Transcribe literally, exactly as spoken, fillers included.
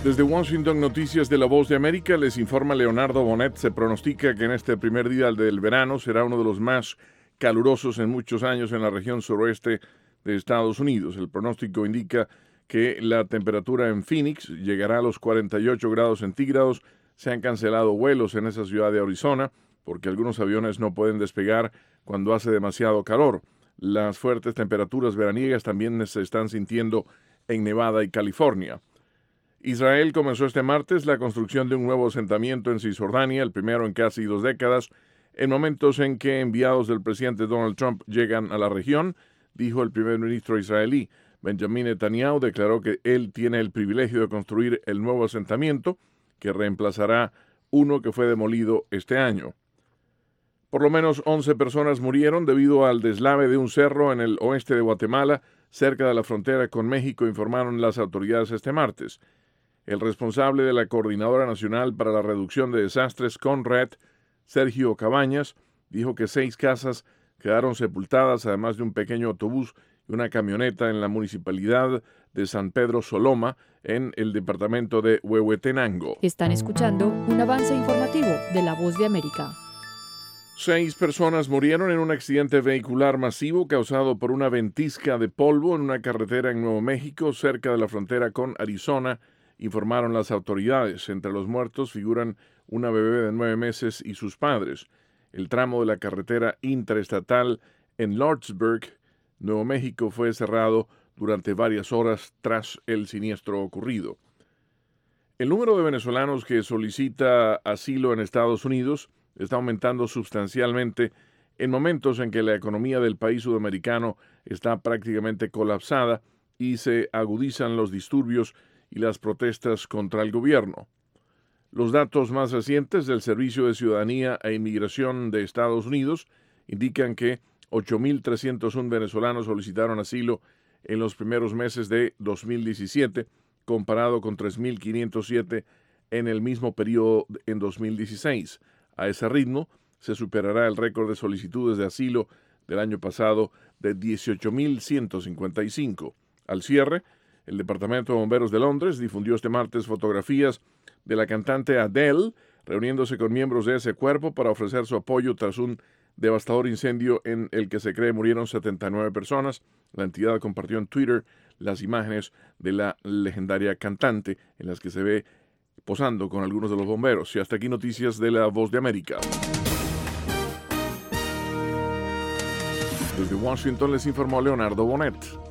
Desde Washington, Noticias de La Voz de América, les informa Leonardo Bonet. Se pronostica que en este primer día del verano será uno de los más calurosos en muchos años en la región suroeste de Estados Unidos. El pronóstico indica que la temperatura en Phoenix llegará a los cuarenta y ocho grados centígrados. Se han cancelado vuelos en esa ciudad de Arizona porque algunos aviones no pueden despegar cuando hace demasiado calor. Las fuertes temperaturas veraniegas también se están sintiendo en Nevada y California. Israel comenzó este martes la construcción de un nuevo asentamiento en Cisjordania, el primero en casi dos décadas, en momentos en que enviados del presidente Donald Trump llegan a la región, dijo el primer ministro israelí. Benjamin Netanyahu declaró que él tiene el privilegio de construir el nuevo asentamiento, que reemplazará uno que fue demolido este año. Por lo menos once personas murieron debido al deslave de un cerro en el oeste de Guatemala, cerca de la frontera con México, informaron las autoridades este martes. El responsable de la Coordinadora Nacional para la Reducción de Desastres, CONRED, Sergio Cabañas, dijo que seis casas quedaron sepultadas, además de un pequeño autobús y una camioneta en la municipalidad de San Pedro Soloma, en el departamento de Huehuetenango. Están escuchando un avance informativo de La Voz de América. Seis personas murieron en un accidente vehicular masivo causado por una ventisca de polvo en una carretera en Nuevo México, cerca de la frontera con Arizona, informaron las autoridades. Entre los muertos figuran una bebé de nueve meses y sus padres. El tramo de la carretera interestatal en Lordsburg, Nuevo México, fue cerrado durante varias horas tras el siniestro ocurrido. El número de venezolanos que solicita asilo en Estados Unidos está aumentando sustancialmente en momentos en que la economía del país sudamericano está prácticamente colapsada y se agudizan los disturbios y las protestas contra el gobierno. Los datos más recientes del Servicio de Ciudadanía e Inmigración de Estados Unidos indican que ocho mil trescientos uno venezolanos solicitaron asilo en los primeros meses de dos mil diecisiete, comparado con tres mil quinientos siete en el mismo periodo en dos mil dieciséis. A ese ritmo, se superará el récord de solicitudes de asilo del año pasado de dieciocho mil ciento cincuenta y cinco. Al cierre, el Departamento de Bomberos de Londres difundió este martes fotografías de la cantante Adele reuniéndose con miembros de ese cuerpo para ofrecer su apoyo tras un devastador incendio en el que se cree murieron setenta y nueve personas. La entidad compartió en Twitter las imágenes de la legendaria cantante en las que se ve posando con algunos de los bomberos. Y hasta aquí noticias de La Voz de América. Desde Washington les informó Leonardo Bonet.